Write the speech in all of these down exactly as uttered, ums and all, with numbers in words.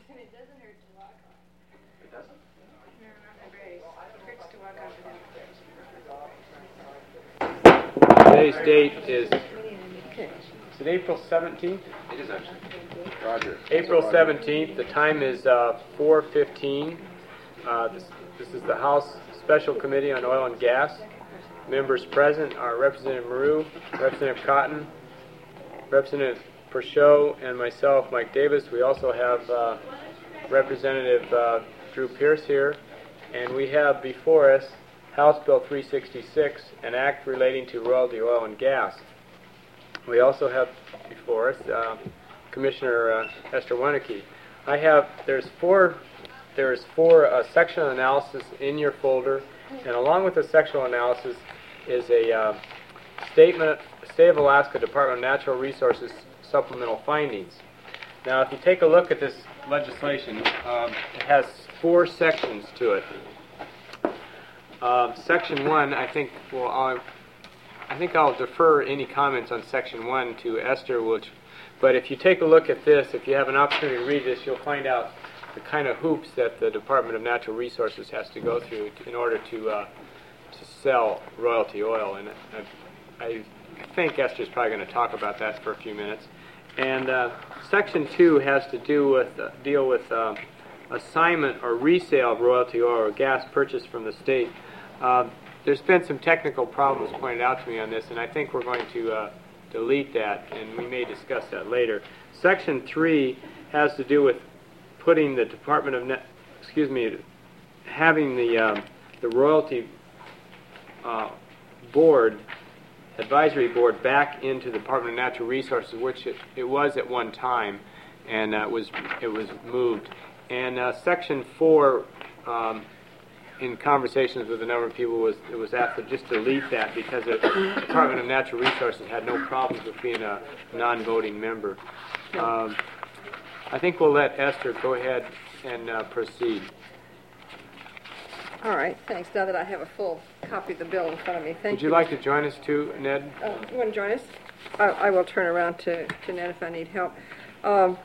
It doesn't hurt to walk on. It doesn't? No, not the race. It hurts to walk on for them. Today's date is, is it April seventeenth? It is actually. Roger. April Roger. seventeenth. The time is uh, four fifteen. Uh, this, this is the House Special Committee on Oil and Gas. Members present are Representative Maru, Representative Cotton, Representative Perchot, and myself, Mike Davis. We also have uh, Representative uh, Drew Pierce here, and we have before us House Bill three sixty-six, an act relating to royalty oil and gas. We also have before us uh, Commissioner uh, Esther Wieneke. I have there's four there's four uh, sectional analysis in your folder, and along with the sectional analysis is a uh, statement, State of Alaska Department of Natural Resources supplemental findings. Now, if you take a look at this legislation, um, it has four sections to it. Uh, section one, I think, well, I'll, I think I'll defer any comments on section one to Esther. Which, but if you take a look at this, if you have an opportunity to read this, you'll find out the kind of hoops that the Department of Natural Resources has to go through to, in order to uh, to sell royalty oil. And I, I think Esther's probably going to talk about that for a few minutes. And uh, section two has to do with uh, deal with uh, assignment or resale of royalty oil or gas purchased from the state. Uh, there's been some technical problems pointed out to me on this, and I think we're going to uh, delete that, and we may discuss that later. Section three has to do with putting the Department of Net, excuse me, having the um, the royalty uh, board, advisory board, back into the Department of Natural Resources, which it, it was at one time, and uh, was it was moved. And uh, section four, um, in conversations with a number of people, was it was asked to just delete that because the Department of Natural Resources had no problems with being a non-voting member. Um, I think we'll let Esther go ahead and uh, proceed. All right, thanks. Now that I have a full copy of the bill in front of me, thank Would you like to join us too, Ned? Uh, you want to join us? I, I will turn around to, to Ned if I need help. Um,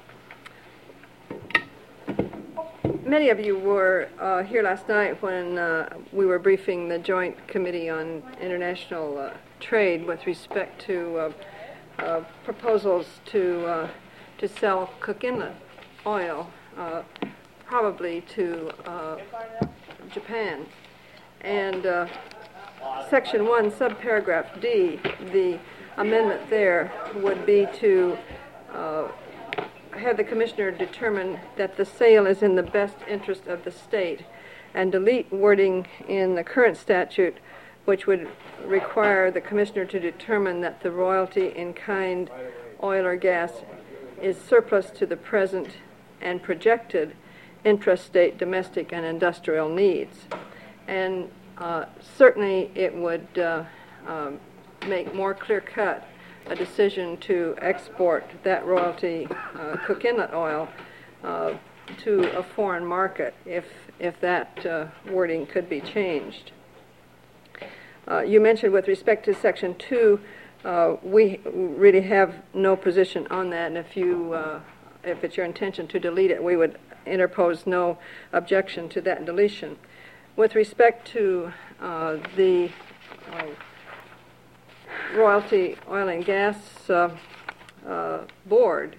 many of you were uh, here last night when uh, we were briefing the Joint Committee on International uh, Trade with respect to uh, uh, proposals to uh, to sell Cook Inlet oil, uh, probably to uh, Japan. And uh, Section one, subparagraph D, the amendment there would be to uh, have the Commissioner determine that the sale is in the best interest of the state, and delete wording in the current statute which would require the Commissioner to determine that the royalty in kind oil or gas is surplus to the present and projected intrastate domestic and industrial needs. And uh, certainly it would uh, um, make more clear-cut a decision to export that royalty uh, Cook Inlet oil uh, to a foreign market if, if that uh, wording could be changed. Uh, you mentioned with respect to Section two, uh, we really have no position on that, and if you uh, if it's your intention to delete it, we would interpose no objection to that deletion. With respect to uh, the uh, royalty oil and gas uh, uh, board,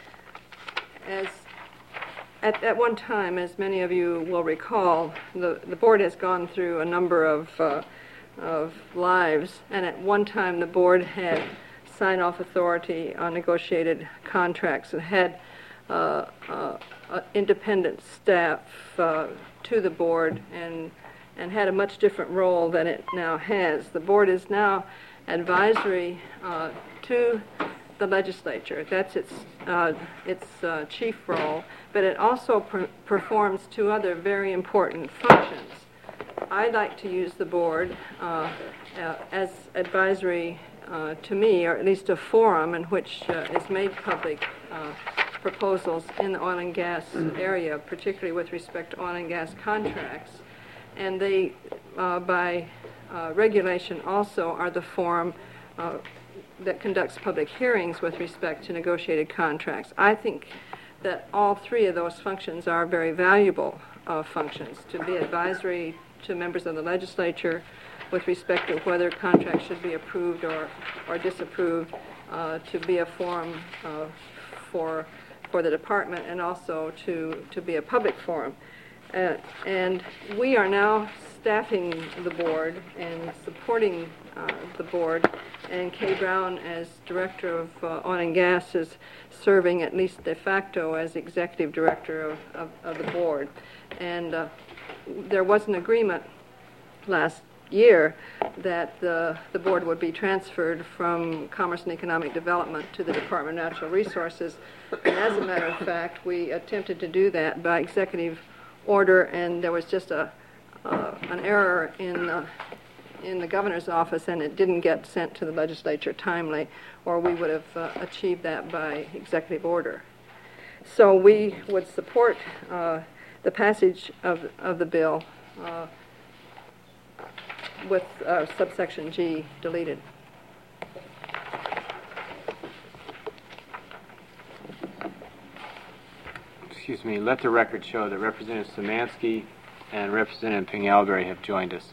as at, at one time, as many of you will recall, the, the board has gone through a number of uh, of lives, and at one time the board had sign-off authority on negotiated contracts and had uh, uh, uh, independent staff uh, to the board and and had a much different role than it now has. The board is now advisory uh, to the legislature. That's its uh, its uh, chief role, but it also per- performs two other very important functions. I like to use the board uh, uh, as advisory uh, to me, or at least a forum in which uh, is made public uh, proposals in the oil and gas area, particularly with respect to oil and gas contracts. And they, uh, by uh, regulation, also are the forum uh, that conducts public hearings with respect to negotiated contracts. I think that all three of those functions are very valuable uh, functions, to be advisory to members of the legislature with respect to whether contracts should be approved or, or disapproved, uh, to be a forum uh, for, for the department, and also to, to be a public forum. Uh, and we are now staffing the board and supporting uh, the board, and Kay Brown, as Director of uh, Oil and Gas, is serving at least de facto as Executive Director of, of, of the board. And uh, there was an agreement last year that the, the board would be transferred from Commerce and Economic Development to the Department of Natural Resources. And as a matter of fact, we attempted to do that by executive order, and there was just a uh, an error in uh, in the governor's office, and it didn't get sent to the legislature timely, or we would have uh, achieved that by executive order. So we would support uh, the passage of of the bill uh, with uh, subsection G deleted. Excuse me, let the record show that Representative Szymanski and Representative Pingalberry have joined us.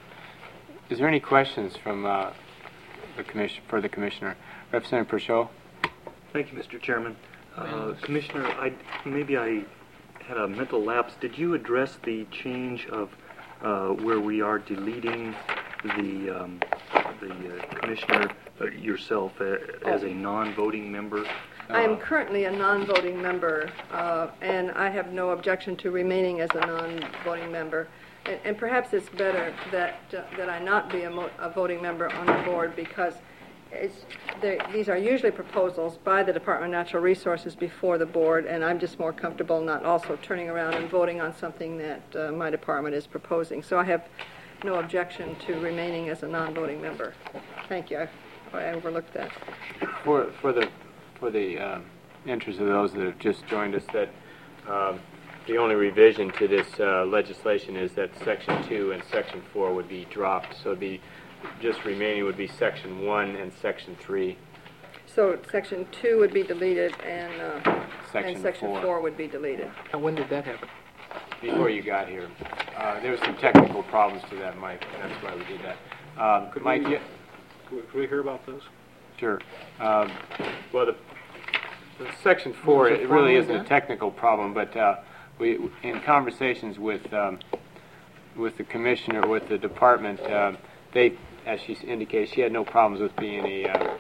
Is there any questions from uh, the commission for the commissioner? Representative Purcell? Thank you, Mister Chairman. Uh, Commissioner, I, maybe I had a mental lapse. Did you address the change of uh, where we are deleting the um, the uh, commissioner uh, yourself uh, as a non-voting member? I am currently a non-voting member, uh, and I have no objection to remaining as a non-voting member. And, and perhaps it's better that uh, that I not be a, mo a voting member on the board, because it's, these are usually proposals by the Department of Natural Resources before the board, and I'm just more comfortable not also turning around and voting on something that uh, my department is proposing. So I have no objection to remaining as a non-voting member. Thank you. I, I overlooked that. For, for the for the uh, interest of those that have just joined us, that uh, the only revision to this uh, legislation is that Section two and Section four would be dropped. So the just remaining would be Section one and Section three. So Section two would be deleted, and, uh, Section and Section four. four would be deleted. And when did that happen? Before you got here. Uh, there were some technical problems to that, Mike. That's why we did that. Um, Could Mike, we, yeah, could we hear about those? sure. Um, well, the, the Section four, Was it it really formally isn't a done? technical problem, but uh, we, in conversations with um, with the commissioner, with the department, uh, they, as she indicated, she had no problems with being a uh,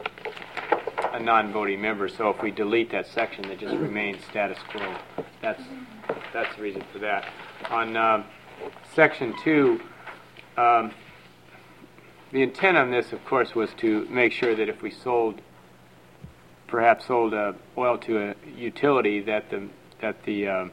a non-voting member. So if we delete that section, it just remains status quo. That's that's the reason for that. On um, Section two, um, the intent on this, of course, was to make sure that if we sold, perhaps sold uh, oil to a utility, that the that the um,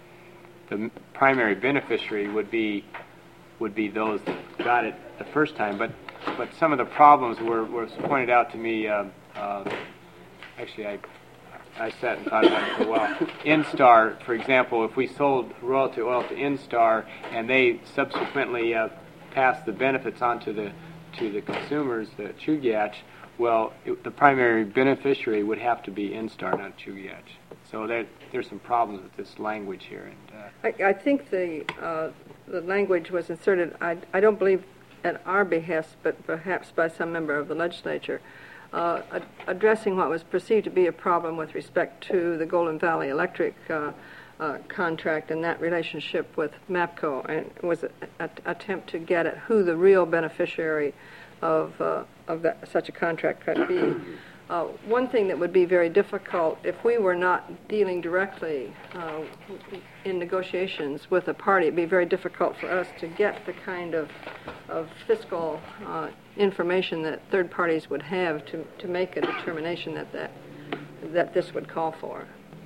the primary beneficiary would be would be those that got it the first time. But but some of the problems were, were pointed out to me. Uh, uh, actually, I I sat and thought about it for a while. Instar, for example, if we sold royalty oil to Instar and they subsequently uh, passed the benefits on to the to the consumers, the Chugach, well, it, the primary beneficiary would have to be Instar, not Chugach. So there, there's some problems with this language here. And uh, I, I think the uh, the language was inserted, I, I don't believe at our behest, but perhaps by some member of the legislature, uh, ad addressing what was perceived to be a problem with respect to the Golden Valley Electric uh, uh, contract and that relationship with MAPCO, and it was an attempt to get at who the real beneficiary of, uh, of that, such a contract could be. Uh, one thing that would be very difficult if we were not dealing directly uh, in negotiations with a party, it'd be very difficult for us to get the kind of, of fiscal uh, information that third parties would have to, to make a determination that, that, that this would call for.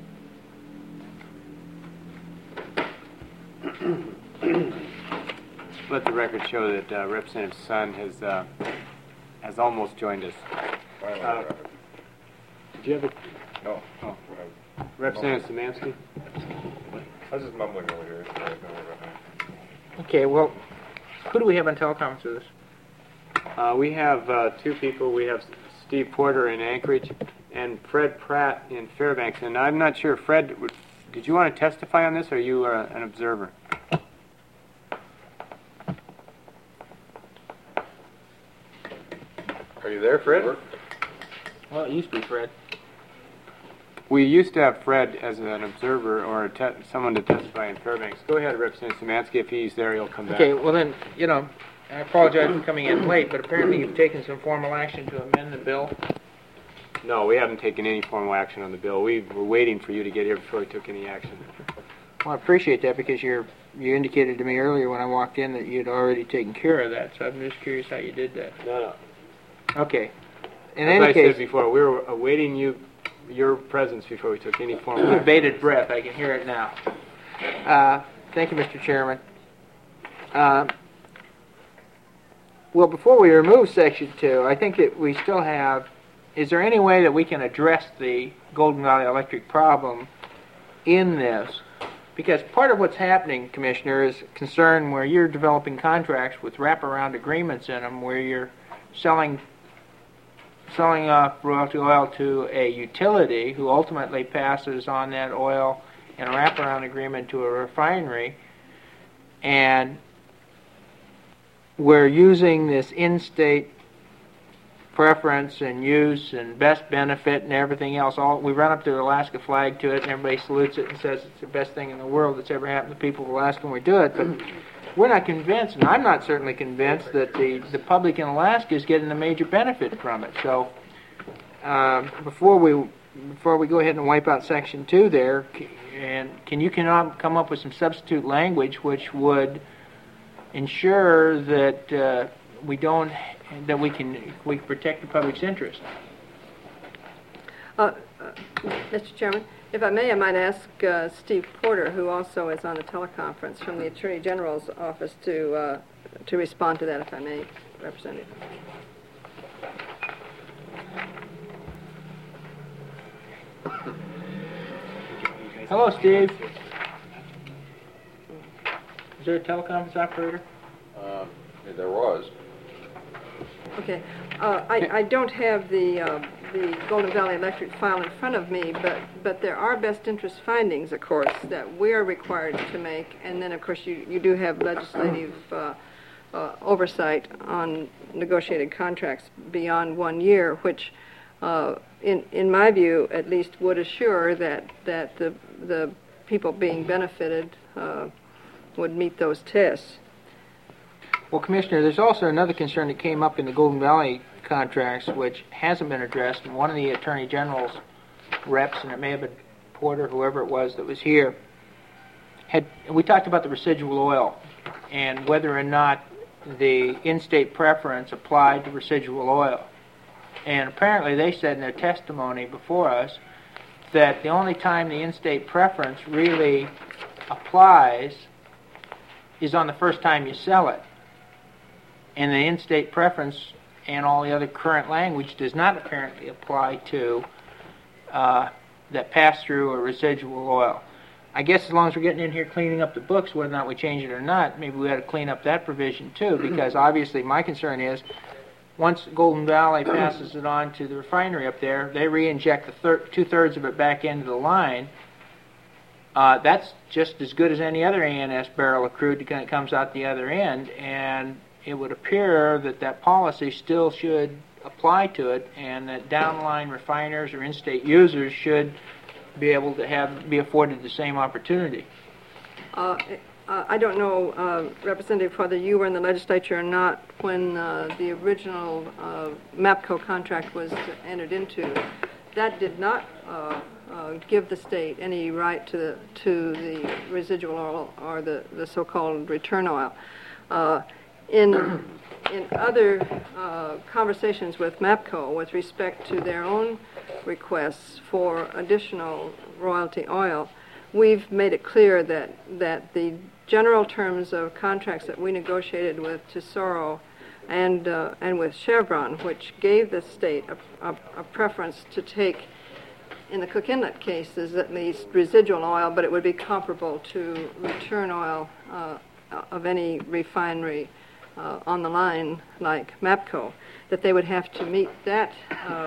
let the record show that uh, Representative Sun has uh, has almost joined us. Uh, did you have a... No. Oh. Representative Szymanski? I was just mumbling over here. So I don't know about that. Okay, well, who do we have on teleconference with us? Uh, we have uh, two people. We have Steve Porter in Anchorage, and Fred Pratt in Fairbanks. And I'm not sure, Fred, would, did you want to testify on this, or are you uh, an observer? Are you there, Fred? Well, it used to be Fred. We used to have Fred as an observer or a te- someone to testify in Fairbanks. Go ahead, Representative Szymanski. If he's there, he'll come back. Okay, well then, you know, I apologize for coming in late, but apparently you've taken some formal action to amend the bill. No, we haven't taken any formal action on the bill. We were waiting for you to get here before we took any action. Well, I appreciate that because you're, you indicated to me earlier when I walked in that you'd already taken care of that, so I'm just curious how you did that. No, no. Okay. In As any I case, said before, we were awaiting you, your presence before we took any formal with action. bated breath, I can hear it now. Uh, thank you, Mister Chairman. Uh, well, before we remove Section two, I think that we still have, is there any way that we can address the Golden Valley Electric problem in this? Because part of what's happening, Commissioner, is concern where you're developing contracts with wraparound agreements in them where you're selling selling off royalty oil to a utility who ultimately passes on that oil in a wraparound agreement to a refinery, and we're using this in-state preference and use and best benefit and everything else. All we run up to the Alaska flag to it, and everybody salutes it and says it's the best thing in the world that's ever happened to people of Alaska when we do it. But we're not convinced, and I'm not certainly convinced, that the, the public in Alaska is getting a major benefit from it. So uh, before we before we go ahead and wipe out Section two there, c- and can you can come up with some substitute language which would ensure that uh, we don't that we can we can protect the public's interest? Uh, uh, Mister Chairman, if I may, I might ask uh, Steve Porter, who also is on the teleconference from the Attorney General's office, to uh, to respond to that, if I may, Representative. Hello, Steve. Is there a teleconference operator? Uh, there was. Okay. Uh, I, I don't have the uh, the Golden Valley Electric file in front of me, but but there are best interest findings, of course, that we are required to make, and then of course you, you do have legislative uh, uh, oversight on negotiated contracts beyond one year, which, uh, in in my view, at least, would assure that that the the people being benefited uh, would meet those tests. Well, Commissioner, there's also another concern that came up in the Golden Valley contracts which hasn't been addressed, and one of the Attorney General's reps, and it may have been Porter, whoever it was that was here, had we talked about the residual oil and whether or not the in-state preference applied to residual oil. And apparently they said in their testimony before us that the only time the in-state preference really applies is on the first time you sell it. And the in-state preference and all the other current language does not apparently apply to uh, that pass-through or residual oil. I guess as long as we're getting in here cleaning up the books, whether or not we change it or not, maybe we ought to clean up that provision too, because obviously my concern is once Golden Valley passes it on to the refinery up there, they re-inject the thir- two-thirds of it back into the line. Uh, that's just as good as any other A N S barrel of crude that comes out the other end, and it would appear that that policy still should apply to it, and that downline refiners or in-state users should be able to have be afforded the same opportunity. Uh, uh, I don't know, uh, Representative, whether you were in the legislature or not when uh, the original uh, MAPCO contract was entered into. That did not uh, uh, give the state any right to the, to the residual oil or the, the so-called return oil. Uh, in in other uh, conversations with MAPCO with respect to their own requests for additional royalty oil, we've made it clear that, that the general terms of contracts that we negotiated with Tesoro and uh, and with Chevron, which gave the state a, a, a preference to take, in the Cook Inlet cases at least, residual oil, but it would be comparable to return oil uh, of any refinery uh, on the line like MAPCO, that they would have to meet that uh,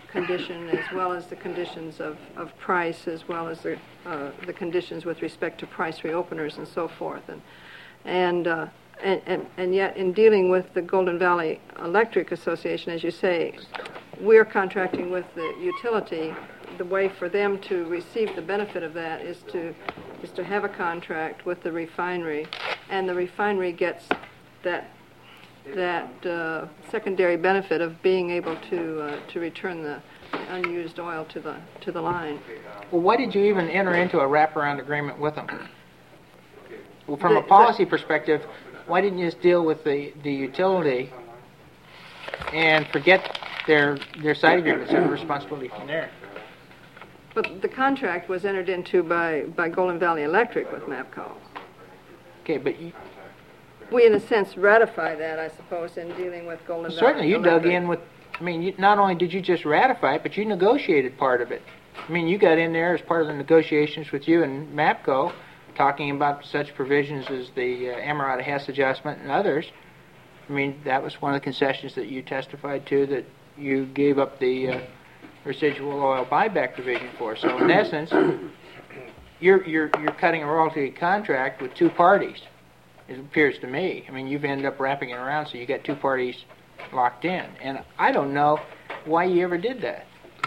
condition, as well as the conditions of, of price, as well as the uh, the conditions with respect to price reopeners and so forth. And and, uh, and and and yet, in dealing with the Golden Valley Electric Association, as you say, we're contracting with the utility. The way for them to receive the benefit of that is to is to have a contract with the refinery, and the refinery gets that that uh, secondary benefit of being able to uh, to return the unused oil to the to the line. Well, why did you even enter into a wraparound agreement with them? Well, from The- a policy perspective, why didn't you just deal with the, the utility and forget their their side agreements and the responsibility from there? But the contract was entered into by, by Golden Valley Electric with MAPCO. Okay, but you, We, in a sense, ratify that, I suppose, in dealing with Golden Valley certainly you Electric. dug in with, I mean, you, not only did you just ratify it, but you negotiated part of it. I mean, you got in there as part of the negotiations with you and MAPCO, talking about such provisions as the uh, Amarada-Hess adjustment and others. I mean, that was one of the concessions that you testified to, that you gave up the uh, residual oil buyback provision for. So in essence, you're you're you're cutting a royalty contract with two parties. It appears to me. I mean, you've ended up wrapping it around, so you got two parties locked in. And I don't know why you ever did that.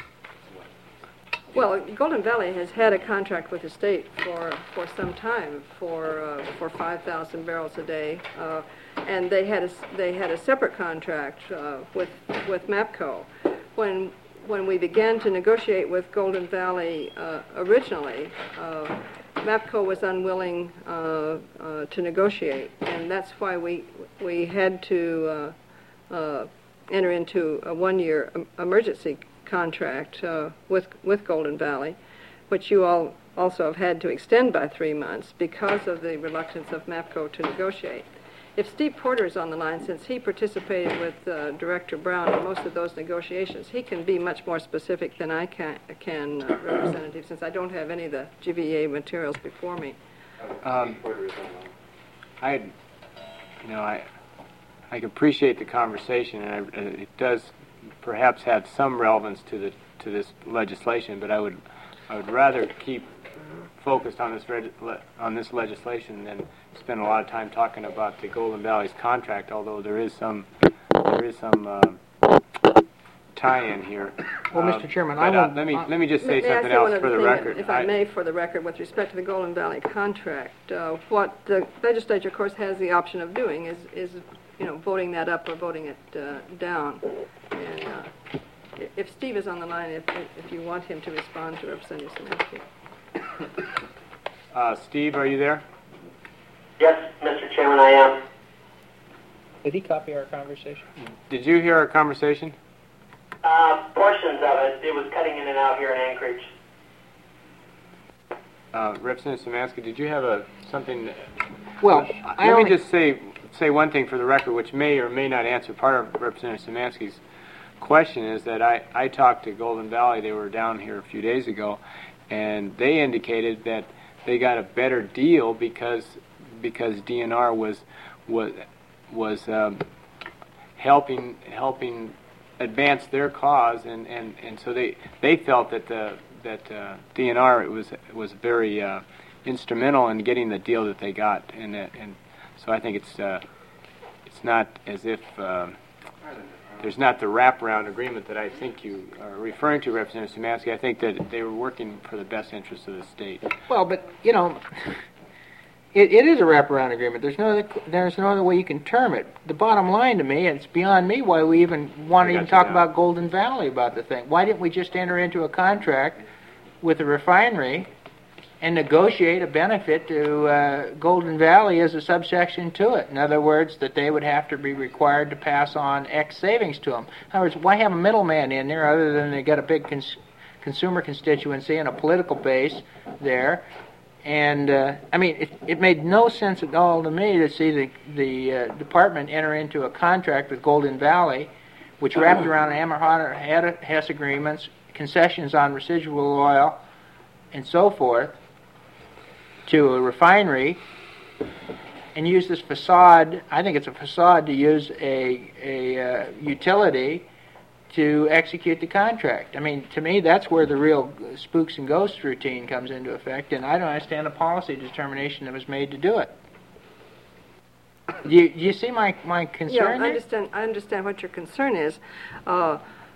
Well, Golden Valley has had a contract with the state for, for some time for uh, for five thousand barrels a day, uh, and they had a s- they had a separate contract uh, with with MAPCO. When when we began to negotiate with Golden Valley uh, originally, uh, MAPCO was unwilling uh, uh, to negotiate, and that's why we we had to uh, uh, enter into a one-year em- emergency contract uh, with with Golden Valley, which you all also have had to extend by three months because of the reluctance of MAPCO to negotiate. If Steve Porter is on the line, since he participated with uh, Director Brown in most of those negotiations, he can be much more specific than I can, can uh, Representative, since I don't have any of the G V A materials before me. Um, I, you know, I, I appreciate the conversation, and I, uh, it does perhaps have some relevance to the to this legislation. But I would, I would rather keep focused on this reg, le, on this legislation than spend a lot of time talking about the Golden Valley's contract. Although there is some, there is some uh, tie-in here. Well, Uh, Mister Chairman, but, I uh, will... let me let me just say May- may I something say else one other for the thing, record. if I, may, for the record, with respect to the Golden Valley contract, uh, what the legislature, of course, has the option of doing is, is you know, voting that up or voting it uh, down. And uh, i- if Steve is on the line, if if you want him to respond to Representative Szymanski. Uh, Steve, are you there? Yes, Mister Chairman, I am. Did he copy our conversation? Did you hear our conversation? Uh, portions of it. It was cutting in and out here in Anchorage. Uh, Representative Szymanski, did you have a something? Well, Uh, I let only... me just say say one thing for the record, which may or may not answer part of Representative Szymanski's question. Is that I, I talked to Golden Valley. They were down here a few days ago, and they indicated that they got a better deal because because D N R was was was um, helping helping advance their cause, and, and, and so they they felt that the that uh, D N R was was very uh, instrumental in getting the deal that they got, and uh, and so I think it's uh, it's not as if uh, there's not the wraparound agreement that I think you are referring to, Representative Szymanski. I think that they were working for the best interests of the state. Well, but, you know, it, it is a wraparound agreement. There's no other, there's no other way you can term it. The bottom line to me, and it's beyond me why we even want to I got even you talk now. about Golden Valley about the thing. Why didn't we just enter into a contract with the refinery and negotiate a benefit to uh, Golden Valley as a subsection to it? In other words, that they would have to be required to pass on X savings to them. In other words, why have a middleman in there other than they got a big cons- consumer constituency and a political base there? And, uh, I mean, it, it made no sense at all to me to see the, the uh, department enter into a contract with Golden Valley, which wrapped around Amarada-Hess agreements, concessions on residual oil, and so forth, to a refinery, and use this facade. I think it's a facade to use a, a uh, utility to execute the contract. I mean, to me, that's where the real spooks and ghosts routine comes into effect, and I don't understand the policy determination that was made to do it. Do you, do you see my, my concern Yeah, I there? understand, I understand what your concern is. Uh,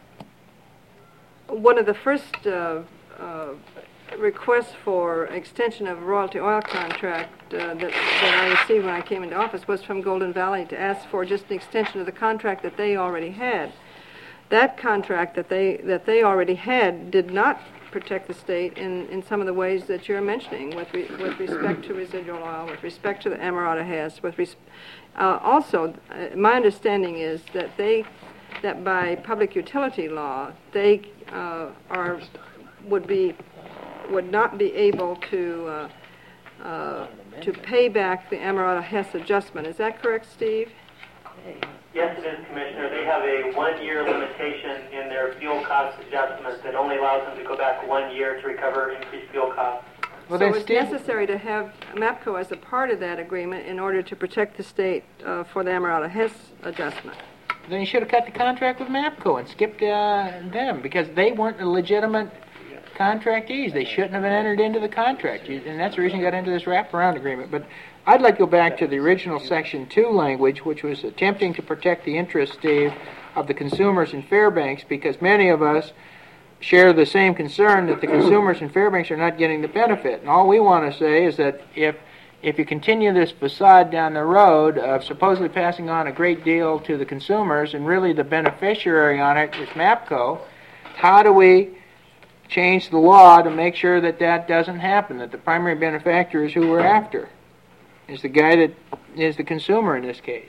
one of the first uh, uh, requests for extension of a royalty oil contract uh, that, that I received when I came into office was from Golden Valley to ask for just an extension of the contract that they already had. That contract that they that they already had did not protect the state in, in some of the ways that you're mentioning, with re, with respect to residual oil, with respect to the Amarada Hess, with res, uh, also, uh, my understanding is that they that by public utility law they uh, are would be would not be able to uh, uh, to pay back the Amarada Hess adjustment. Is that correct, Steve? Yes, it is, Commissioner. They have a one-year limitation in their fuel cost adjustments that only allows them to go back one year to recover increased fuel costs. Well, so then it's Steve- necessary to have MAPCO as a part of that agreement in order to protect the state uh, for the Amarada Hess adjustment. Then you should have cut the contract with MAPCO and skipped uh, them, because they weren't the legitimate contractees. They shouldn't have entered into the contract, you, and that's the reason you got into this wraparound agreement. But I'd like to go back to the original Section two language, which was attempting to protect the interests, Steve, of the consumers in Fairbanks, because many of us share the same concern that the consumers in Fairbanks are not getting the benefit. And all we want to say is that if if you continue this facade down the road of supposedly passing on a great deal to the consumers, and really the beneficiary on it is MAPCO, how do we change the law to make sure that that doesn't happen, that the primary benefactor is who we're after, is the guy that is the consumer in this case?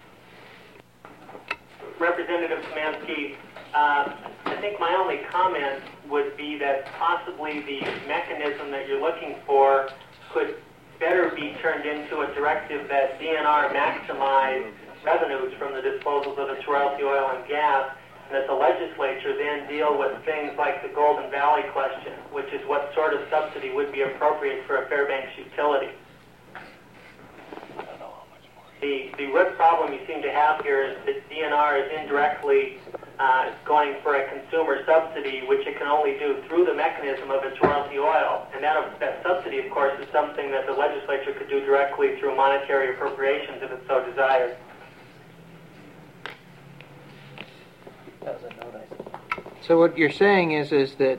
Representative Szymanski, uh, I think my only comment would be that possibly the mechanism that you're looking for could better be turned into a directive that D N R maximize revenues from the disposals of its royalty oil and gas, and that the legislature then deal with things like the Golden Valley question, which is what sort of subsidy would be appropriate for a Fairbanks utility. The, the root problem you seem to have here is that D N R is indirectly uh, going for a consumer subsidy, which it can only do through the mechanism of its royalty oil. And that, that subsidy, of course, is something that the legislature could do directly through monetary appropriations if it so desired. So what you're saying is is that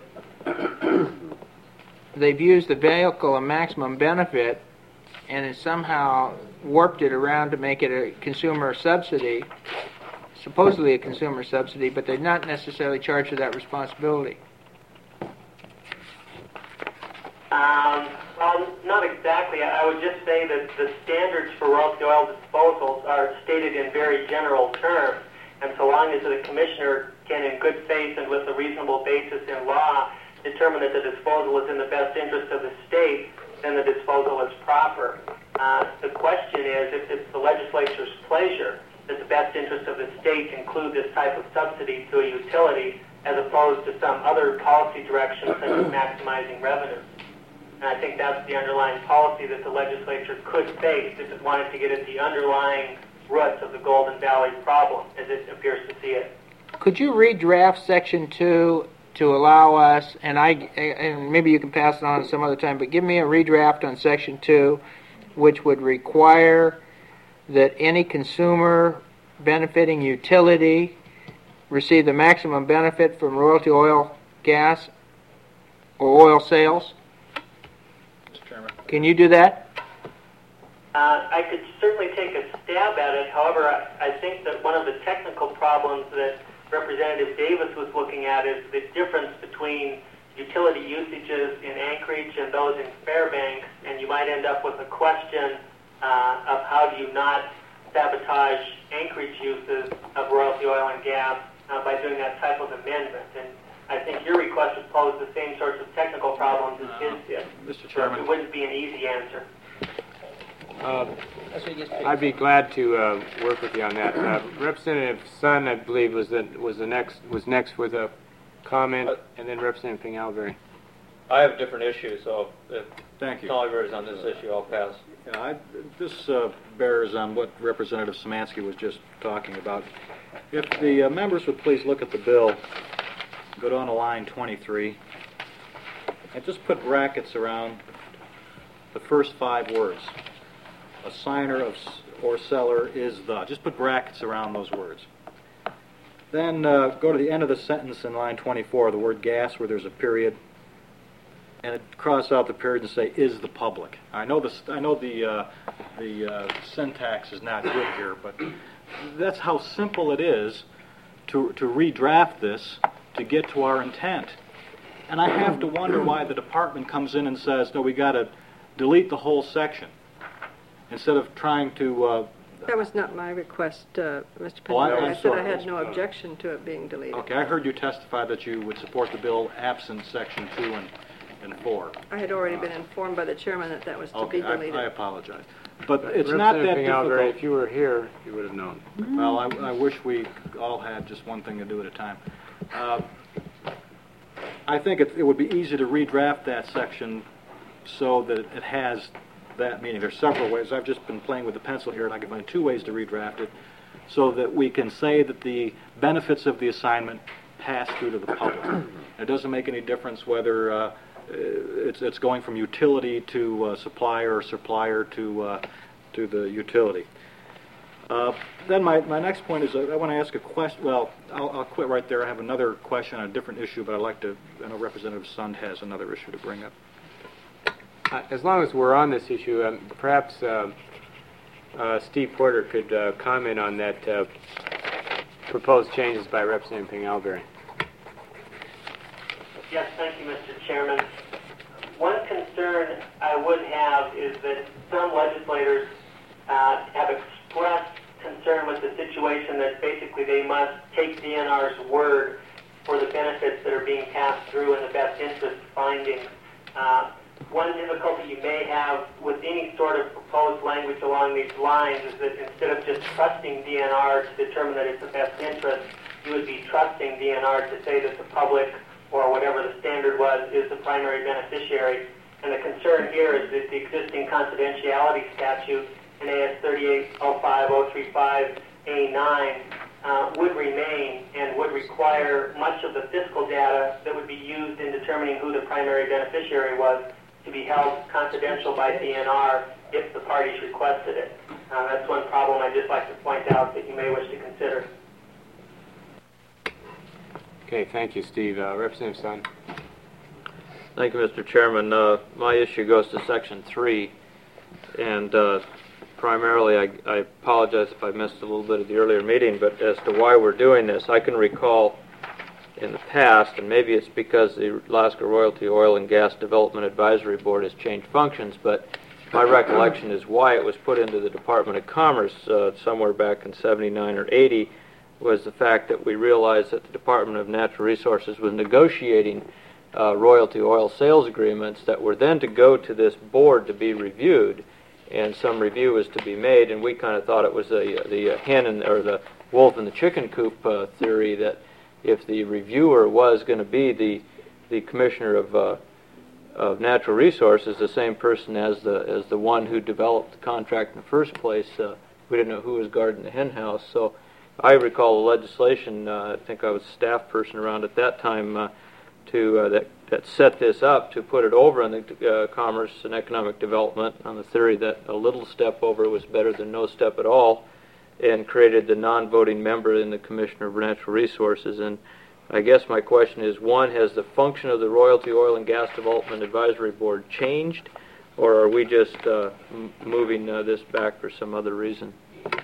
they've used the vehicle of maximum benefit and has somehow warped it around to make it a consumer subsidy, supposedly a consumer subsidy, but they're not necessarily charged with that responsibility. Um, well, not exactly. I would just say that the standards for royalty oil disposals are stated in very general terms, and so long as the commissioner can, in good faith and with a reasonable basis in law, determine that the disposal is in the best interest of the state, then the disposal is proper. Uh, the question is, if it's the legislature's pleasure that the best interest of the state include this type of subsidy to a utility, as opposed to some other policy direction such as maximizing revenue. And I think that's the underlying policy that the legislature could face if it wanted to get at the underlying roots of the Golden Valley problem, as it appears to see it. Could you redraft Section two to allow us, and I, and maybe you can pass it on some other time, but give me a redraft on Section two, which would require that any consumer benefiting utility receive the maximum benefit from royalty oil, gas, or oil sales? Mister Chairman. Can you do that? Uh, I could certainly take a stab at it. However, I, I think that one of the technical problems that Representative Davis was looking at is the difference between utility usages in Anchorage and those in Fairbanks, and you might end up with a question uh, of how do you not sabotage Anchorage uses of royalty oil and gas uh, by doing that type of amendment. And I think your request would pose the same sorts of technical problems as his did. Mister So Chairman. it wouldn't be an easy answer. Uh, I'd be glad to uh, work with you on that. Uh, Representative Sun, I believe, was the was the next was next with a comment, and then Representative Pingalberry. I have a different issue, so if Thank you. Tolliver is on this issue, I'll pass. Yeah, I, this uh, bears on what Representative Szymanski was just talking about. If the uh, members would please look at the bill, go down to line twenty-three, and just put brackets around the first five words. A signer of s- or seller is the. Just put brackets around those words. Then uh, go to the end of the sentence in line twenty-four, the word gas, where there's a period, and cross out the period and say is the public. I know the I know the uh, the uh, syntax is not good here, but that's how simple it is to to redraft this to get to our intent. And I have to wonder why the department comes in and says, no, we got to delete the whole section instead of trying to. Uh, That was not my request, uh, Mister Oh, I- President. I'm I said I sorry. had no objection to it being deleted. Okay, I heard you testify that you would support the bill absent section two and, and four. I had already been informed by the chairman that that was to be Okay, I, deleted. I apologize. But it's not that Representative Albury, difficult. if you were here, you would have known. Well, I, I wish we all had just one thing to do at a time. Uh, I think it, it would be easy to redraft that section so that it has that meaning. There's several ways. I've just been playing with the pencil here, and I can find two ways to redraft it so that we can say that the benefits of the assignment pass through to the public. It doesn't make any difference whether uh, it's, it's going from utility to uh, supplier or supplier to, uh, to the utility. Uh, then my, my next point is uh, I want to ask a question. Well, I'll, I'll quit right there. I have another question on a different issue, but I'd like to, I know Representative Sund has another issue to bring up. Uh, As long as we're on this issue, um, perhaps uh, uh, Steve Porter could uh, comment on that uh, proposed changes by Representative Ping-Albury. Yes, thank you, Mister Chairman. One concern I would have is that some legislators uh, have expressed concern with the situation that basically they must take D N R's word for the benefits that are being passed through in the best interest findings. Uh, one difficulty you may have with any sort of proposed language along these lines is that instead of just trusting D N R to determine that it's the best interest, you would be trusting D N R to say that the public or whatever the standard was is the primary beneficiary. And the concern here is that the existing confidentiality statute in A S thirty-eight oh five oh three five A nine uh, would remain and would require much of the fiscal data that would be used in determining who the primary beneficiary was to be held confidential by D N R if the parties requested it. Uh, that's one problem I'd just like to point out that you may wish to consider. Okay, thank you, Steve. Uh, Representative Sund. Thank you, Mister Chairman. Uh, my issue goes to Section three, and uh, primarily I, I apologize if I missed a little bit of the earlier meeting, but as to why we're doing this, I can recall in the past, and maybe it's because the Alaska Royalty Oil and Gas Development Advisory Board has changed functions, but my recollection is why it was put into the Department of Commerce uh, somewhere back in seventy-nine or eighty was the fact that we realized that the Department of Natural Resources was negotiating uh, royalty oil sales agreements that were then to go to this board to be reviewed, and some review was to be made, and we kind of thought it was the the hen and or the wolf in the chicken coop uh, theory that if the reviewer was going to be the the commissioner of uh, of natural resources, the same person as the as the one who developed the contract in the first place, uh, we didn't know who was guarding the hen house. So I recall the legislation. Uh, I think I was a staff person around at that time uh, to uh, that that set this up to put it over in the uh, Commerce and Economic Development on the theory that a little step over was better than no step at all, and created the non-voting member in the Commissioner of Natural Resources. And I guess my question is, one, has the function of the Royalty Oil and Gas Development Advisory Board changed, or are we just uh, m- moving uh, this back for some other reason?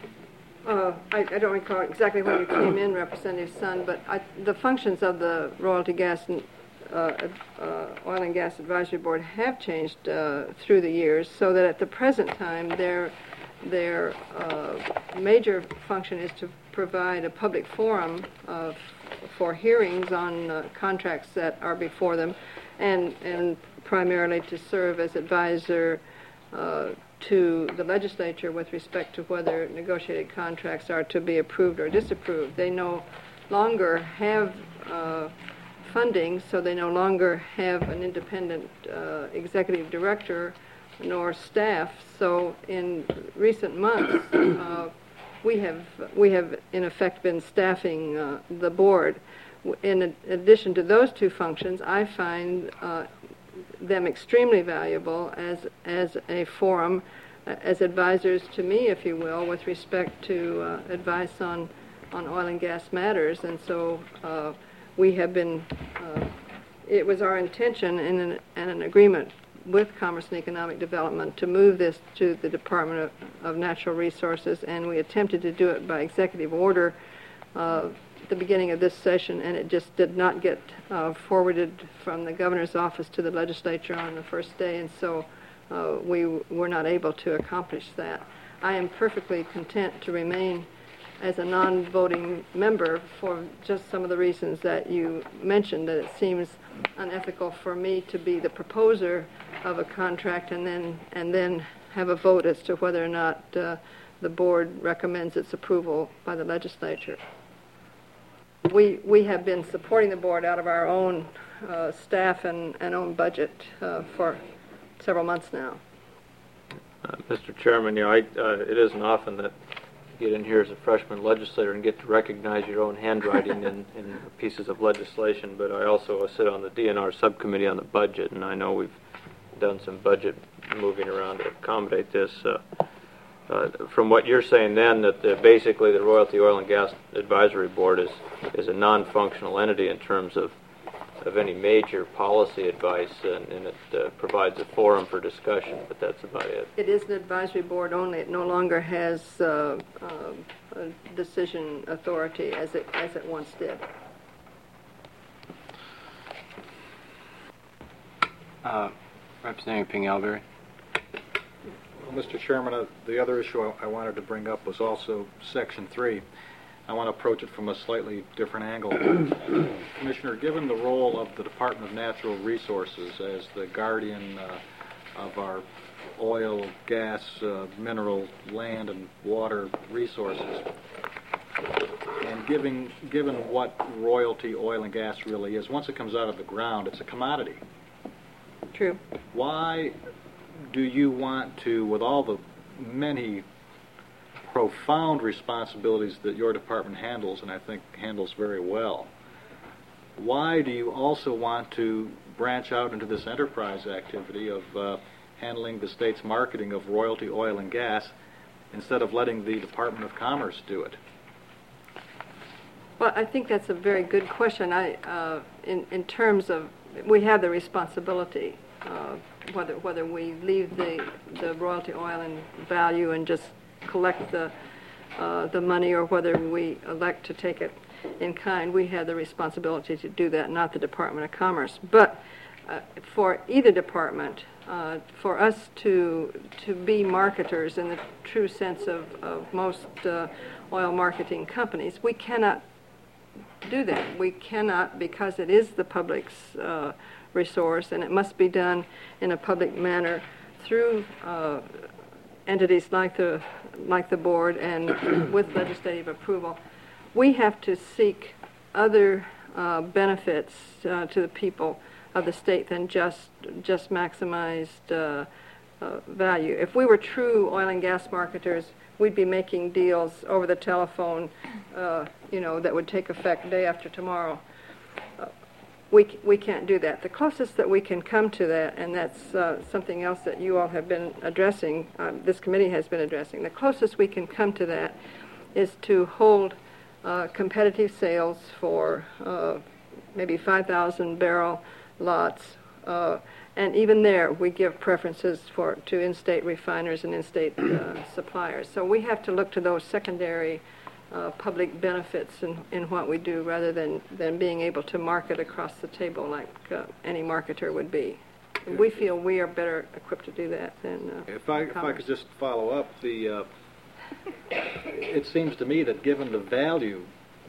Uh, I, I don't recall exactly when you came in, Representative Sund, but I, the functions of the Royalty Gas and uh, uh, Oil and Gas Advisory Board have changed uh, through the years, so that at the present time their their uh, major function is to provide a public forum uh, for hearings on uh, contracts that are before them, and and primarily to serve as advisor uh, to the legislature with respect to whether negotiated contracts are to be approved or disapproved. They no longer have uh, funding, so they no longer have an independent uh, executive director nor staff. So in recent months, uh, we have we have in effect been staffing uh, the board. In addition to those two functions, I find uh, them extremely valuable as as a forum, uh, as advisors to me, if you will, with respect to uh, advice on on oil and gas matters. And so uh, we have been. Uh, it was our intention in an, and an agreement with Commerce and Economic Development to move this to the Department of, of Natural Resources, and we attempted to do it by executive order uh, at the beginning of this session, and it just did not get uh, forwarded from the governor's office to the legislature on the first day, and so uh, we w- were not able to accomplish that. I am perfectly content to remain as a non-voting member for just some of the reasons that you mentioned, that it seems unethical for me to be the proposer of a contract and then and then have a vote as to whether or not uh, the board recommends its approval by the legislature. We we have been supporting the board out of our own uh, staff and, and own budget uh, for several months now. Uh, Mister Chairman, you know, I, uh, it isn't often that you get in here as a freshman legislator and get to recognize your own handwriting in, in pieces of legislation, but I also sit on the D N R subcommittee on the budget, and I know we've done some budget moving around to accommodate this. Uh, uh, from what you're saying then, that the, basically the Royalty Oil and Gas Advisory Board is, is a non-functional entity in terms of of any major policy advice, and, and it uh, provides a forum for discussion, but that's about it. It is an advisory board only. It no longer has uh, uh, a decision authority as it as it once did. Uh, Representative Ping-Albury. Well, Mister Chairman, uh, the other issue I, I wanted to bring up was also Section three. I want to approach it from a slightly different angle. Commissioner, given the role of the Department of Natural Resources as the guardian uh, of our oil, gas, uh, mineral, land, and water resources, and giving, given what royalty oil and gas really is, once it comes out of the ground, it's a commodity. True. Why do you want to, with all the many profound responsibilities that your department handles, and I think handles very well, why do you also want to branch out into this enterprise activity of uh, handling the state's marketing of royalty oil and gas instead of letting the Department of Commerce do it? Well, I think that's a very good question. I, uh, in in terms of, we have the responsibility, uh, whether whether we leave the the royalty oil and value and just collect the uh, the money, or whether we elect to take it in kind. We have the responsibility to do that, not the Department of Commerce. But uh, for either department, uh, for us to to be marketers in the true sense of, of most uh, oil marketing companies, we cannot do that. We cannot, because it is the public's uh, resource, and it must be done in a public manner through uh, entities like the like the board and with legislative approval. We have to seek other uh, benefits uh, to the people of the state than just just maximized uh, uh, value. If we were true oil and gas marketers, we'd be making deals over the telephone, uh, you know, that would take effect day after tomorrow. Uh, we we can't do that. The closest that we can come to that, and that's uh, something else that you all have been addressing, um, this committee has been addressing, the closest we can come to that is to hold uh, competitive sales for uh, maybe five thousand barrel lots, uh, and even there we give preferences for to in-state refiners and in-state uh, suppliers. So we have to look to those secondary uh, public benefits in, in what we do, rather than, than being able to market across the table like uh, any marketer would be. And we feel we are better equipped to do that than uh, If I, if I could just follow up, the uh, it seems to me that given the value,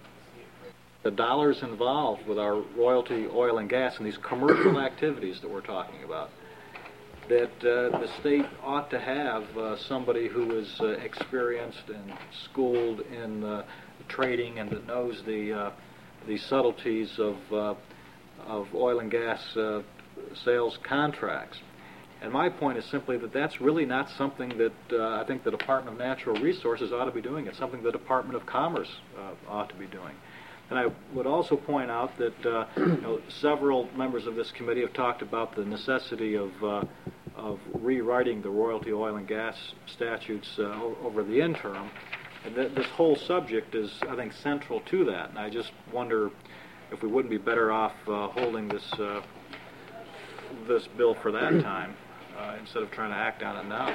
the dollars involved with our royalty oil and gas and these commercial activities that we're talking about, that uh, the state ought to have uh, somebody who is uh, experienced and schooled in uh, trading and that knows the uh, the subtleties of uh, of oil and gas uh, sales contracts. And my point is simply that that's really not something that uh, I think the Department of Natural Resources ought to be doing. It's something the Department of Commerce uh, ought to be doing. And I would also point out that uh, you know, several members of this committee have talked about the necessity of uh, of rewriting the royalty oil and gas statutes uh, o- over the interim. And th- this whole subject is, I think, central to that. And I just wonder if we wouldn't be better off uh, holding this uh, this bill for that time uh, instead of trying to act on it now.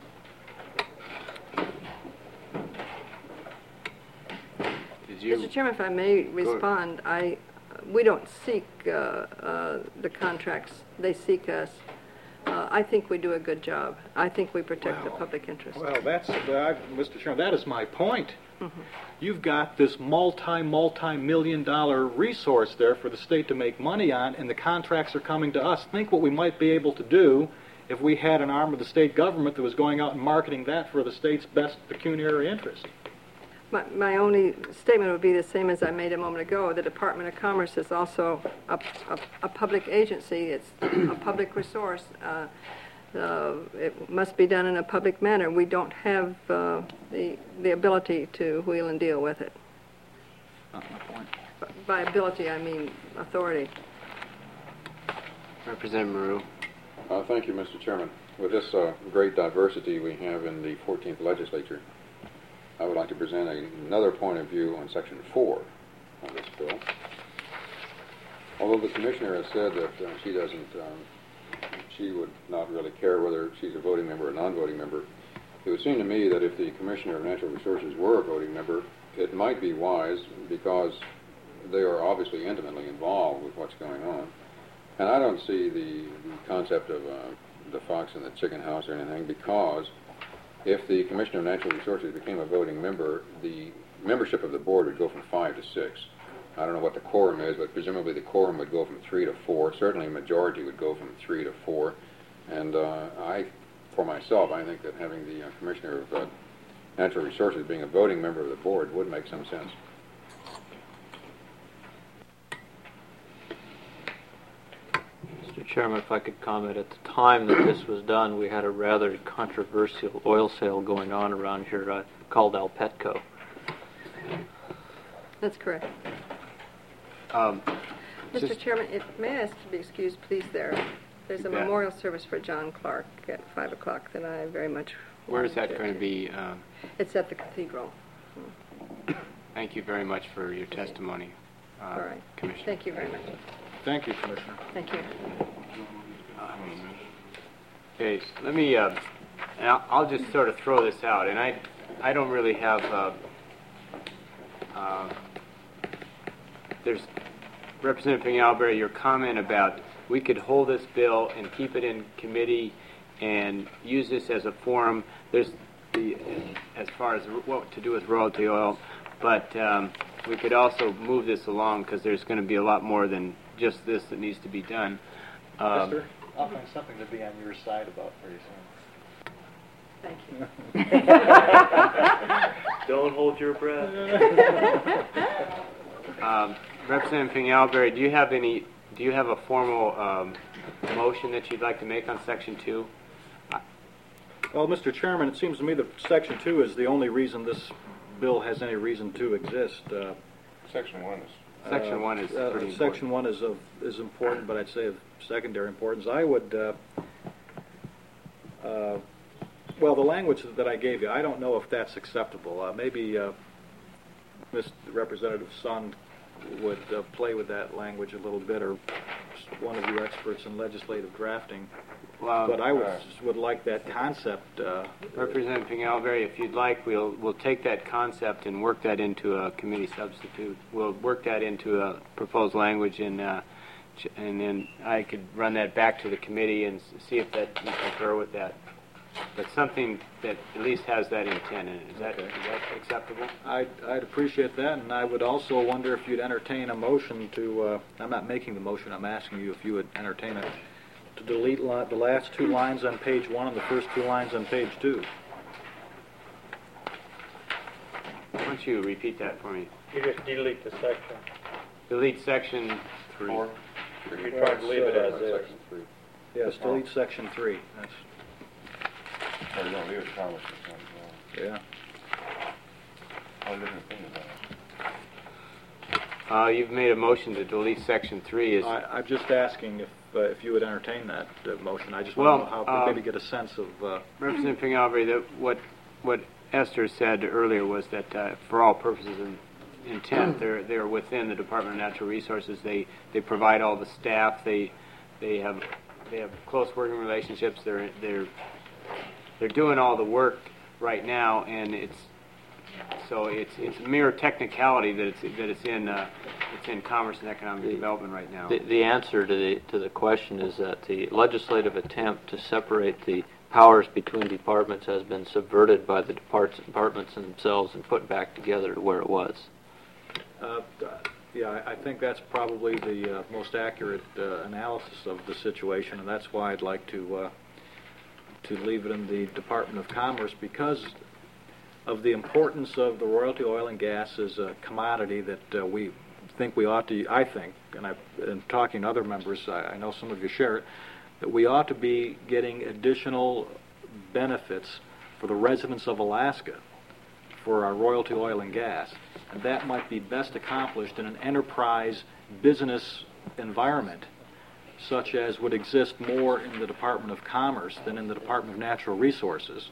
Did you? Mister Chairman, if I may respond, I, we don't seek uh, uh, the contracts. They seek us. Uh, I think we do a good job. I think we protect the Well, public interest. Well, that's, uh, Mister Chairman, that is my point. Mm-hmm. You've got this multi, multi-million dollar resource there for the state to make money on, and the contracts are coming to us. Think what we might be able to do if we had an arm of the state government that was going out and marketing that for the state's best pecuniary interest. My, my only statement would be the same as I made a moment ago. The Department of Commerce is also a, a, a public agency. It's a public resource. Uh, uh, it must be done in a public manner. We don't have uh, the, the ability to wheel and deal with it. Not my point. By ability, I mean authority. Representative Maru. Uh, thank you, Mister Chairman. With this uh, great diversity we have in the fourteenth legislature, I would like to present a, another point of view on Section four of this bill. Although the Commissioner has said that uh, she doesn't, um, she would not really care whether she's a voting member or a non-voting member, it would seem to me that if the Commissioner of Natural Resources were a voting member, it might be wise, because they are obviously intimately involved with what's going on. And I don't see the, the concept of uh, the fox and the chicken house or anything, because if the Commissioner of Natural Resources became a voting member, the membership of the board would go from five to six. I don't know what the quorum is, but presumably the quorum would go from three to four. Certainly a majority would go from three to four. And uh, I, for myself, I think that having the uh, Commissioner of uh, Natural Resources being a voting member of the board would make some sense. Mister Chairman, if I could comment, at the time that this was done, we had a rather controversial oil sale going on around here uh, called Alpetco. That's correct. Um, Mister just- Chairman, if, may I ask to be excused, please, there? There's a You bet. memorial service for John Clark at five o'clock that I very much Where is wanted that going to be? Uh, It's at the cathedral. thank you very much for your testimony, uh, All right. Commissioner. Thank you very much. Thank you, Commissioner. Thank you. Okay, so let me, uh, and I'll, I'll just sort of throw this out, and I, I don't really have, uh, uh, there's, Representative Pingalberry, your comment about we could hold this bill and keep it in committee and use this as a forum. There's the, as far as what to do with royalty oil, but um, we could also move this along, because there's going to be a lot more than just this that needs to be done. Um, Mister, I'll find something to be on your side about pretty soon. Thank you. Don't hold your breath. um, Representative Pingalberry, do you have any? Do you have a formal um, motion that you'd like to make on Section two? Well, Mister Chairman, it seems to me that Section two is the only reason this bill has any reason to exist. Uh, Section one is. Section one is uh, pretty important. Section one is of is important, but I'd say of secondary importance. I would, uh, uh, well, the language that I gave you, I don't know if that's acceptable. Uh, maybe uh, Mister Representative Sund would uh, play with that language a little bit, or one of you experts in legislative drafting. Well, But I would would like that concept. Uh, Representative Pingalberry, if you'd like, we'll we'll take that concept and work that into a committee substitute. We'll work that into a proposed language, and uh, ch- and then I could run that back to the committee and s- see if that you concur with that. But something that at least has that intent in it. Is that Okay. is that acceptable? I'd, I'd appreciate that, and I would also wonder if you'd entertain a motion to, uh, I'm not making the motion, I'm asking you if you would entertain it, to delete li- the last two lines on page one and the first two lines on page two. Why don't you repeat that for me? You just delete the section. Delete section three. Four. You're trying to leave it as is. Section three. Yes, delete section three. That's, Or you don't leave it commerce or something. yeah. All different opinions on it. Uh, you've made a motion to delete section three. Is I, I'm just asking if, uh, if you would entertain that uh, motion. I just Well, want to know how, um, maybe get a sense of, uh, Representative Pingalvery, that what what Esther said earlier was that uh, for all purposes and intent, they're they're within the Department of Natural Resources. They they provide all the staff. They they have they have close working relationships. They're they're they're doing all the work right now, and it's so it's it's a mere technicality that it's that it's in uh, it's in Commerce and Economic Development right now. The, the answer to the to the question is that the legislative attempt to separate the powers between departments has been subverted by the departs, departments themselves and put back together to where it was. uh, yeah, I, I think that's probably the uh, most accurate uh, analysis of the situation, and that's why I'd like to uh, to leave it in the Department of Commerce, because of the importance of the royalty oil and gas as a commodity that uh, we think we ought to, I think, and I've been talking to other members, I, I know some of you share it, that we ought to be getting additional benefits for the residents of Alaska for our royalty oil and gas. And that might be best accomplished in an enterprise business environment, such as would exist more in the Department of Commerce than in the Department of Natural Resources.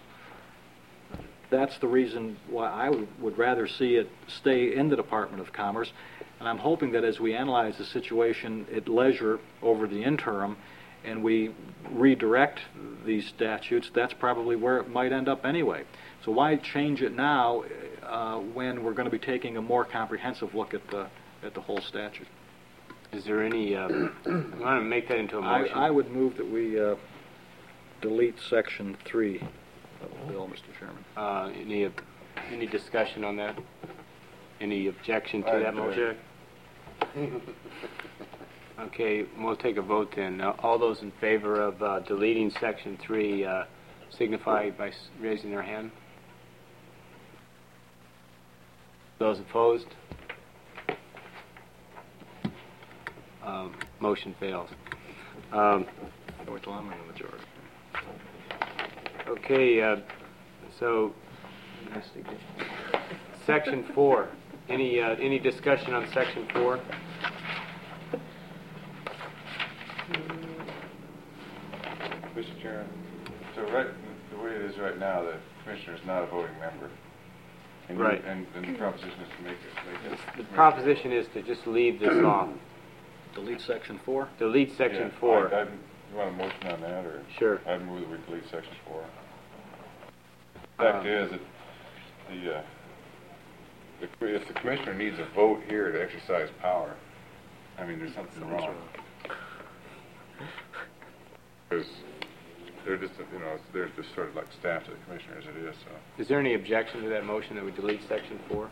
That's the reason why I would, would rather see it stay in the Department of Commerce. And I'm hoping that as we analyze the situation at leisure over the interim, and we redirect these statutes, that's probably where it might end up anyway. So why change it now uh, when we're going to be taking a more comprehensive look at the at the whole statute? Is there any? Uh, you want to make that into a I, motion? I would move that we uh, delete section three of the bill, Mister Chairman. Uh, any ob- any discussion on that? Any objection to I that motion? Okay, we'll take a vote then. Uh, all those in favor of uh, deleting section three uh, signify by s- raising their hand. Those opposed? Um, motion fails. Um, Wait till I'm in the majority. okay, uh, so section four. Any uh, any discussion on section four? Mister Chairman, so right, the way it is right now, the commissioner is not a voting member. And you- Right. And, and the proposition is to make it, make it. The proposition is to just leave this off. Delete section four? Delete section Yeah, four. I, I, you want a motion on that, or? Sure. I'd move that we delete section four. Fact Um, is that the, uh, the, co- if the commissioner needs a vote here to exercise power, I mean, there's something wrong. Because they're just, you know, they're just sort of like staff to the commissioner as it is, so. Is there any objection to that motion that we delete section four?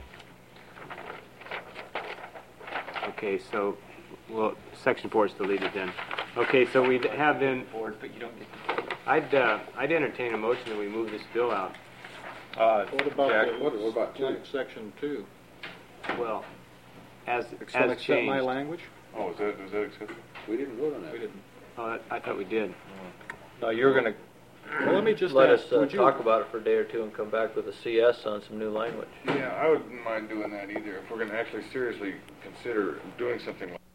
Okay, so, well, section four is deleted then. Okay, so we have then, But you don't get I'd, uh, I'd entertain a motion that we move this bill out. Uh, What about, Jack, the- what- what about two? like section two? Well, as, Accept, as accept my changed. language? Oh, is that, is that acceptable? We didn't vote on that. We didn't. Oh, I thought we did. No, you're going to Well, let me just let ask, us uh, would you- talk about it for a day or two and come back with a C S on some new language. Yeah, I wouldn't mind doing that either, if we're gonna actually seriously consider doing something like.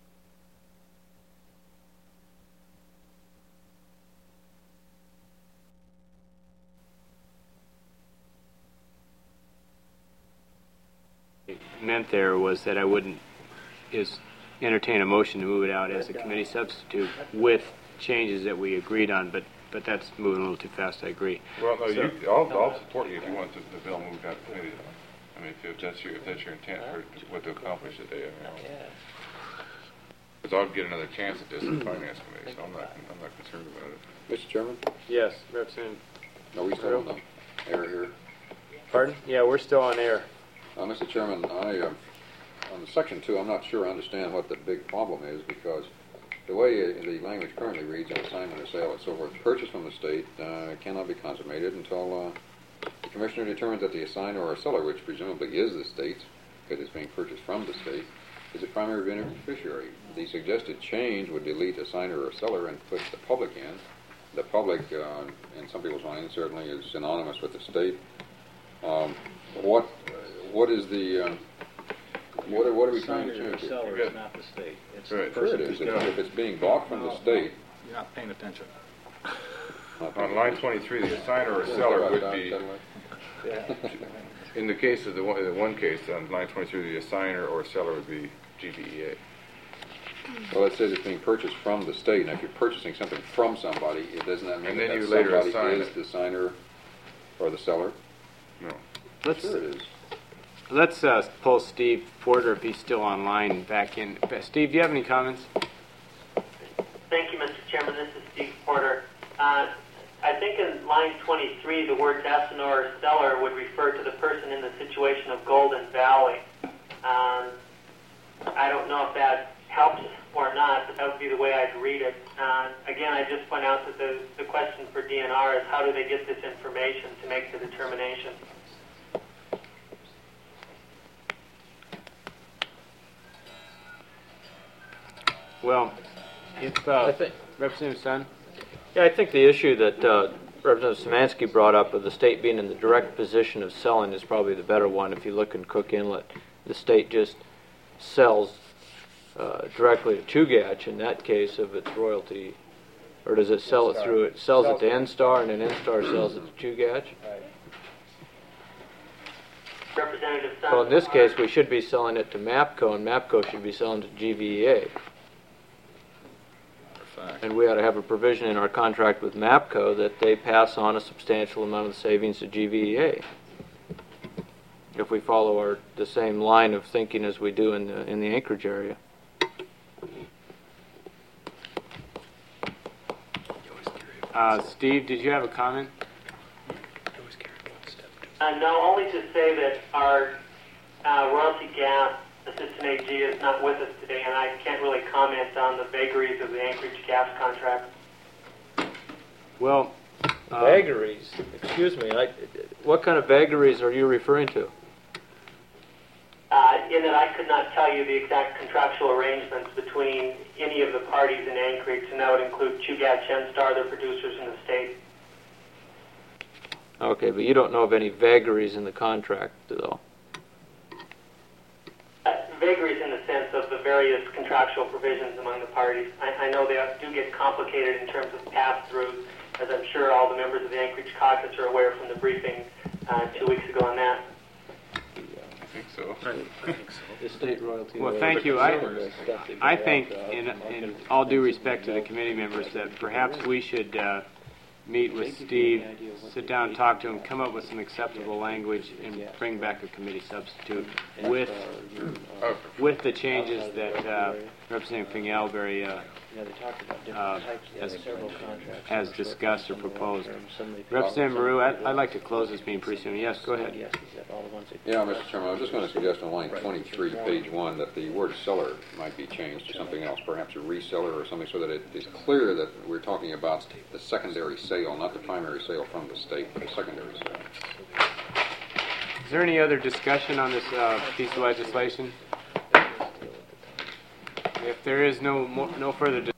Meant there was that I wouldn't, is entertain a motion to move it out as a committee substitute with changes that we agreed on, but, but that's moving a little too fast, I agree. Well, no, So- you, I'll, I'll support you if you want the, the bill moved out of committee. I mean, if that's your, if that's your intent for what to accomplish today, I mean, I'll- because I'll get another chance at this in the finance committee, so I'm not, I'm not concerned about it. Mister Chairman, Yes, Representative. are we still on the air here? Pardon? Yeah, we're still on air. Uh, Mister Chairman, I, uh, on the section two, I'm not sure I understand what the big problem is, because the way uh, the language currently reads on assignment or sale and so forth, purchase from the state uh, cannot be consummated until uh, the commissioner determines that the assigner or seller, which presumably is the state, because it's being purchased from the state, is it primary beneficiary? The suggested change would delete a signer or seller and put the public in. The public, uh, in some people's minds, certainly is synonymous with the state. Um, what what is the uh, what are, what are we trying to Signer or change? here? seller is not the state. It's the Right. Sure it person is. who's If, doing if it. it's being bought from the state, You're not paying attention. On line twenty-three, the assigner or seller would be, in the case of the one, the one case, on line twenty-three, the assigner or seller would be G B E A. Well, it says it's being purchased from the state. Now, if you're purchasing something from somebody, it doesn't that mean And that, then that you later somebody assign is it. the signer or the seller? No. Let's Sure it is. let's uh, pull Steve Porter if he's still online back in. Steve, do you have any comments? Thank you, Mister Chairman. This is Steve Porter. Uh, I think in line twenty-three, the words assinor or seller would refer to the person in the situation of Golden Valley. Um, I don't know if that helps or not, but that would be the way I'd read it. Uh, again, I just point out that the, the question for D N R is how do they get this information to make the determination? Well, if uh, I think- Representative Sun. Yeah, I think the issue that uh, Representative Szymanski brought up of the state being in the direct position of selling is probably the better one. If you look in Cook Inlet, the state just sells uh, directly to Chugach in that case of its royalty, or does it sell it through it sells it to N-Star and then N-Star sells it to Chugach? Representative Sun. So in this case, we should be selling it to MAPCO, and MAPCO should be selling to G V E A. And we ought to have a provision in our contract with MAPCO that they pass on a substantial amount of the savings to G V E A. If we follow our the same line of thinking as we do in the in the Anchorage area. Uh, Steve, did you have a comment? Uh, no, only to say that our uh, royalty gas assistant A G is not with us today, and I can't really comment on the vagaries of the Anchorage gas contract. Well, uh, Vagaries. Excuse me. I, what kind of vagaries are you referring to? Uh, in that I could not tell you the exact contractual arrangements between any of the parties in Anchorage, and that would include Chugach, N-Star, the producers in the state. Okay, but you don't know of any vagaries in the contract, though. Uh, vagaries in the sense of the various contractual provisions among the parties. I, I know they do get complicated in terms of pass-throughs, as I'm sure all the members of the Anchorage caucus are aware from the briefing uh, two weeks ago on that. I think so. I think so. The state royalty. Well, thank you. I, I think, in, in all due respect to the committee members, that perhaps we should uh, meet with Steve, sit down and talk to him, come up with some acceptable language, and bring back a committee substitute with with the changes that uh, Representative Fingalberry uh, uh, has, has discussed or proposed. Representative Maru, I'd, I'd like to close this meeting pretty soon. Yes, go ahead. Yeah, Mister Chairman, I was just going to suggest on line twenty-three, page one, that the word seller might be changed to something else, perhaps a reseller or something, so that it is clear that we're talking about the secondary sale, not the primary sale from the state, but the secondary sale. Is there any other discussion on this uh, piece of legislation? If there is no more, no further discussion,